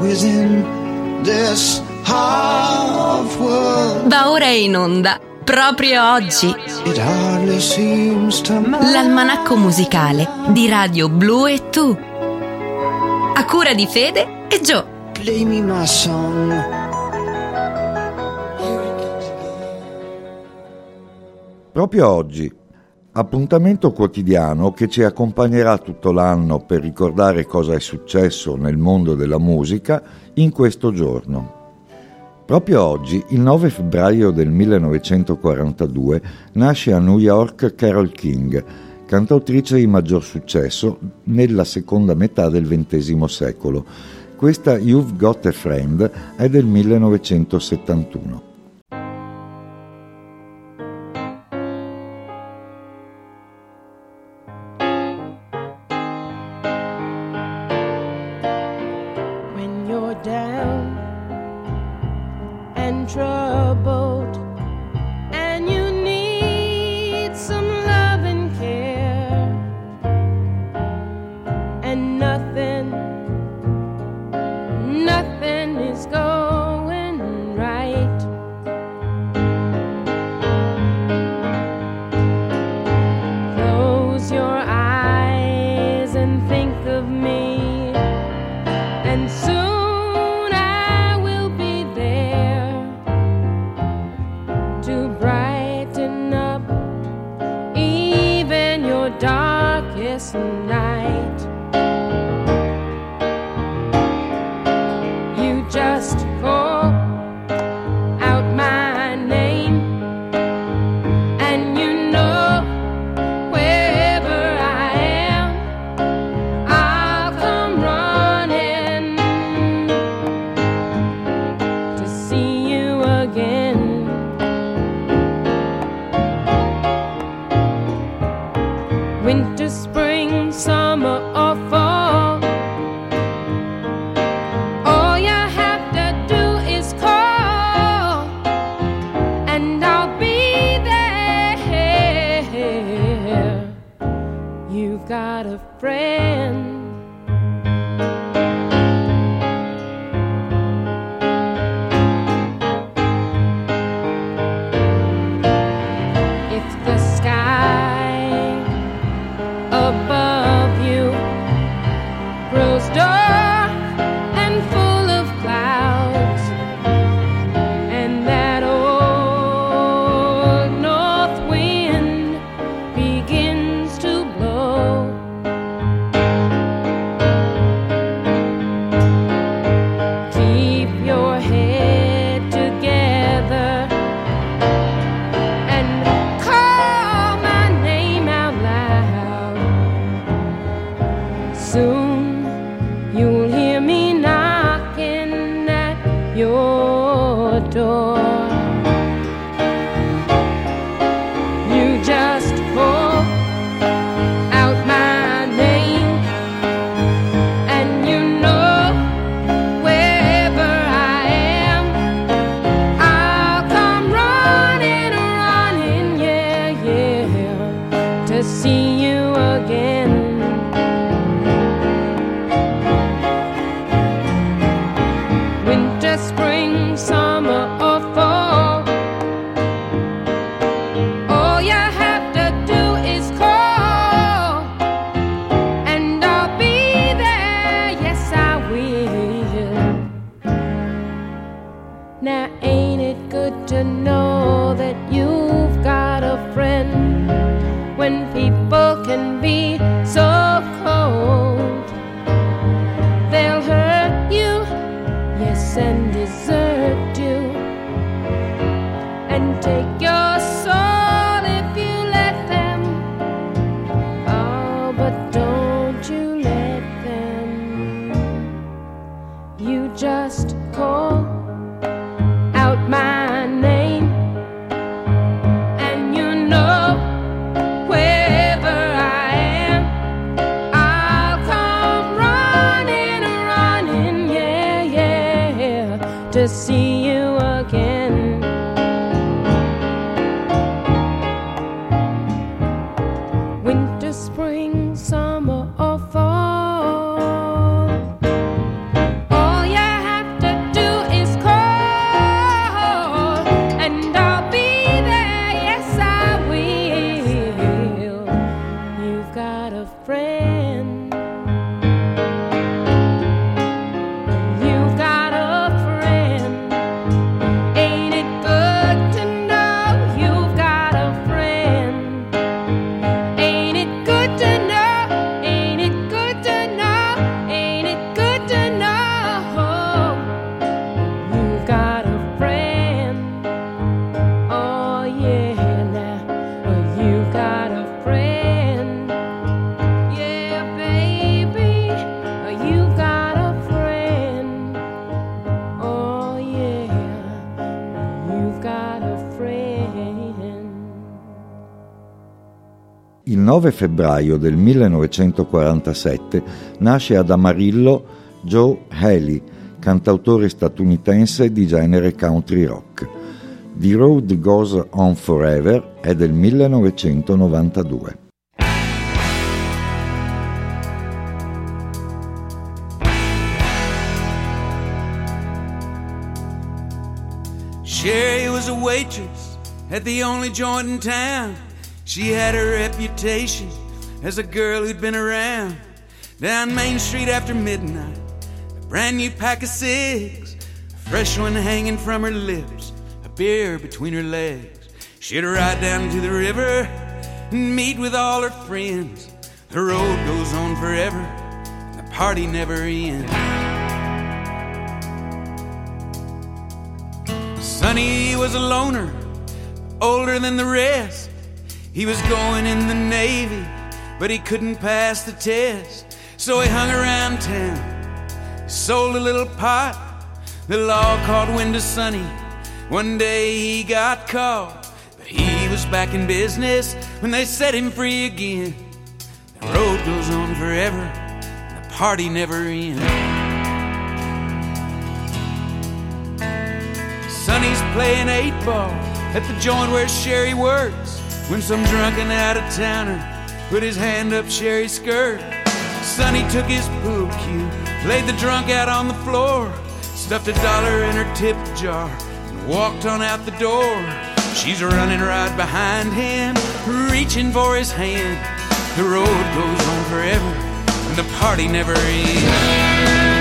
within this half world. Va ora in onda, proprio oggi, It hardly seems to matter. l'almanacco musicale di Radio Blu e Tu, a cura di Fede e Gio. Play me my song. Proprio oggi, appuntamento quotidiano che ci accompagnerà tutto l'anno per ricordare cosa è successo nel mondo della musica in questo giorno. Proprio oggi, il 9 febbraio del 1942, nasce a New York Carole King, cantautrice di maggior successo nella seconda metà del XX secolo. Questa You've Got a Friend è del 1971. When you're down and troubled and you need some love and care, and nothing is going right. Close your eyes and think of me, and soon I will be there to brighten up even your darkest night. You just call out my name, and you know wherever I am, I'll come running to see you again. Winter, spring, summer, or fall, all you have to do is call, and I'll be there. You've got a friend. If the sky above you grows dark and full of clouds, and that old north wind begins to blow, keep your head together and call my name out loud. Soon you'll hear me knocking at your door. You just call out my name, and you know wherever I am, I'll come running, yeah, to see you again. Winter, spring, summer, or fall, all you have to do is call, and I'll be there, yes I will. Now ain't it good to know that you've got a friend when people can be so cold? They'll hurt you, yes, and desert you, and take your soul if you let them. Oh, but don't you let them. You just call out my name, and you know wherever I am, I'll come running, yeah, to see you again. Winter, spring, summer, or fall, all you 9 febbraio del 1947 nasce ad Amarillo Joe Haley, cantautore statunitense di genere country rock. The Road Goes On Forever è del 1992. Sherry was a waitress at the only joint in town. She had a reputation as a girl who'd been around. Down Main Street after midnight, a brand new pack of cigs, a fresh one hanging from her lips, a beer between her legs. She'd ride down to the river and meet with all her friends. The road goes on forever, and the party never ends. Sonny was a loner, older than the rest. He was going in the Navy, but he couldn't pass the test. So he hung around town, sold a little pot. The law called wind to Sonny. One day he got caught, but he was back in business when they set him free again. The road goes on forever, and the party never ends. Sonny's playing 8-ball at the joint where Sherry works, when some drunken out-of-towner put his hand up Sherry's skirt. Sonny took his pool cue, laid the drunk out on the floor, stuffed $1 in her tip jar, and walked on out the door. She's running right behind him, reaching for his hand. The road goes on forever, and the party never ends.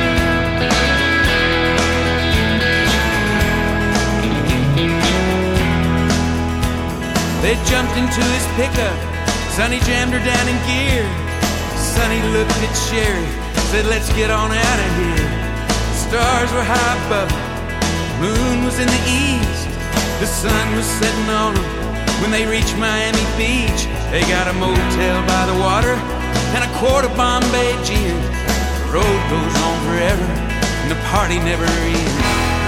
They jumped into his pickup, Sonny jammed her down in gear. Sonny looked at Sherry, said, let's get on out of here. The stars were high above them, the moon was in the east. The sun was setting on them when they reached Miami Beach. They got a motel by the water and a quart of Bombay gin. The road goes on forever, and the party never ends.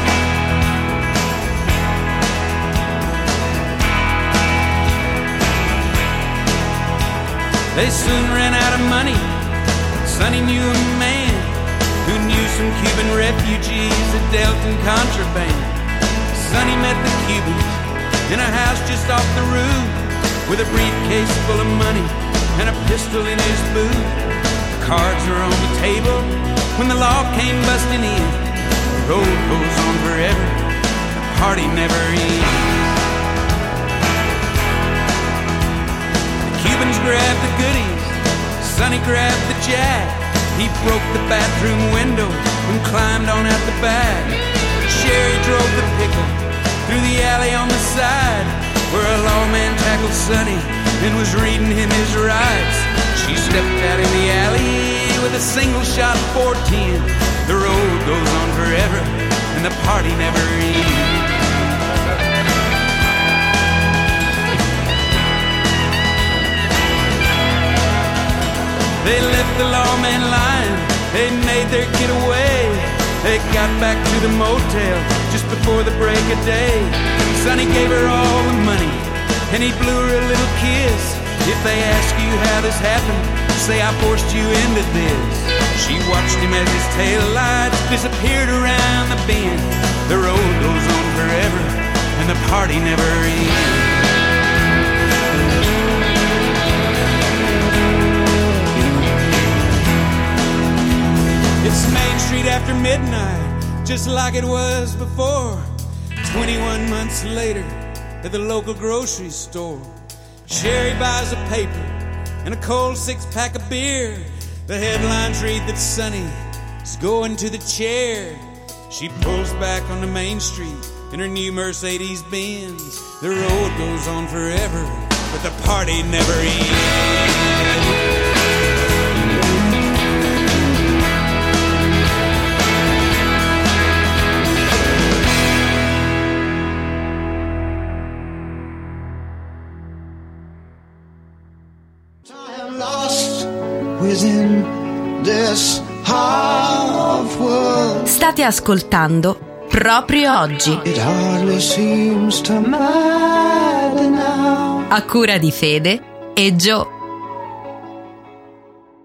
They soon ran out of money. Sonny knew a man who knew some Cuban refugees that dealt in contraband. Sonny met the Cubans in a house just off the road, with a briefcase full of money and a pistol in his boot. The cards were on the table when the law came busting in. The road goes on forever, the party never ends. Cubans grabbed the goodies, Sonny grabbed the jack. He broke the bathroom window and climbed on out the back. Sherry drove the pickup through the alley on the side, where a lawman tackled Sonny and was reading him his rights. She stepped out in the alley with a single shot 410. The road goes on forever, and the party never ends. They left the lawman lying, they made their getaway. They got back to the motel just before the break of day. Sonny gave her all the money, and he blew her a little kiss. If they ask you how this happened, say I forced you into this. She watched him as his taillights disappeared around the bend. The road goes on forever, and the party never ends. It's Main Street after midnight, just like it was before. 21 months later, at the local grocery store, Sherry buys a paper and a cold 6-pack of beer. The headlines read that Sonny is going to the chair. She pulls back onto Main Street in her new Mercedes Benz. The road goes on forever, but the party never ends. Within this half world, State ascoltando Proprio Oggi, it hardly seems to matter now. a cura di Fede e Gio.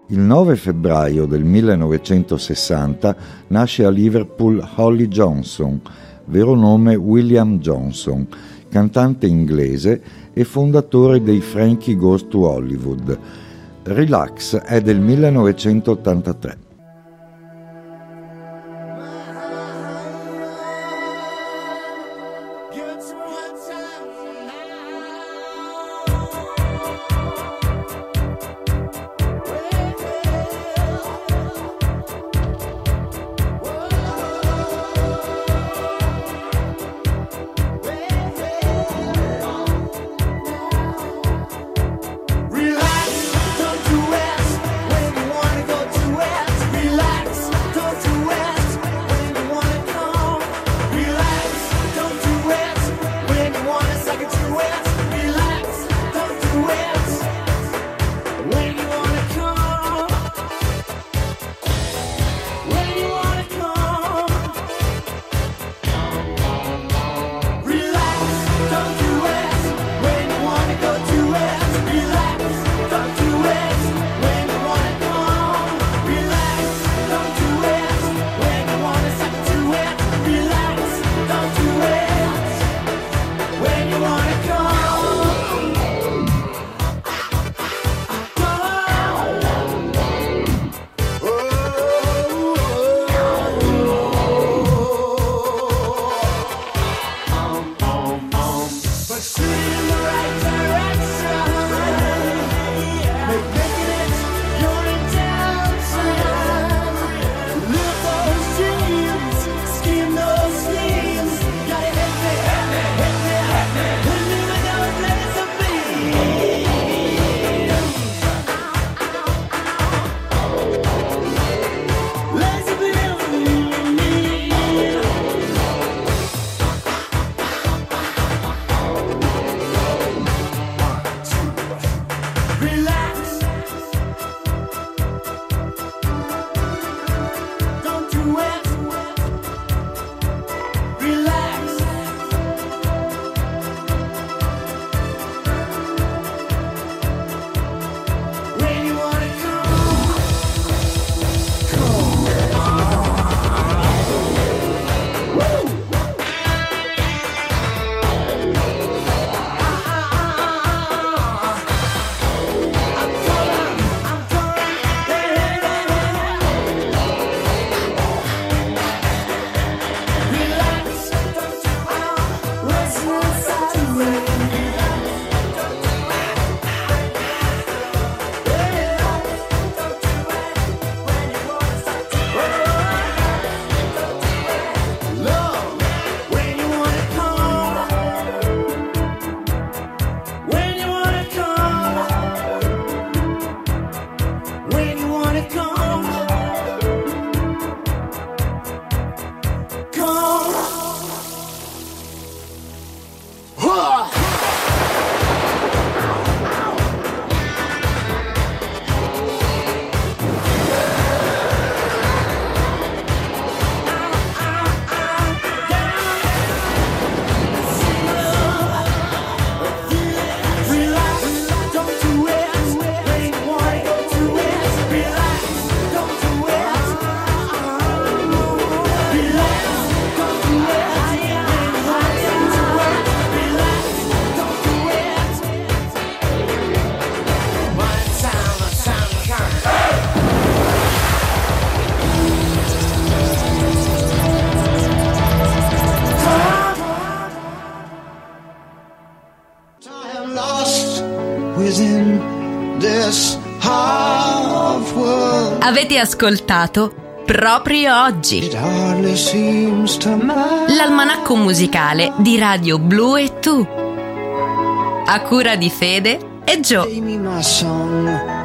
Il 9 febbraio del 1960 nasce a Liverpool Holly Johnson, vero nome William Johnson, cantante inglese e fondatore dei Frankie Goes to Hollywood. Relax è del 1983. Avete ascoltato Proprio Oggi, l'almanacco musicale di Radio Blu e Tu, a cura di Fede e Gio.